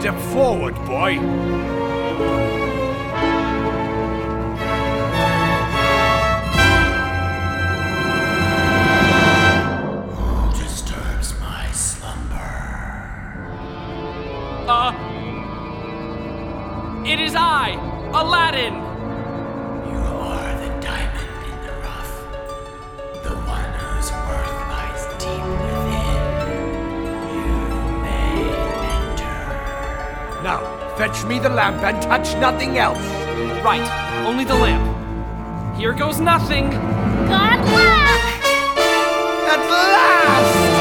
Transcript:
Step forward, boy. Who disturbs my slumber? It is I, Aladdin! You are the diamond in the rough, the one whose worth lies deep within. You may enter. Now, fetch me the lamp and touch nothing else. Right, only the lamp. Here goes nothing! Good luck! At last!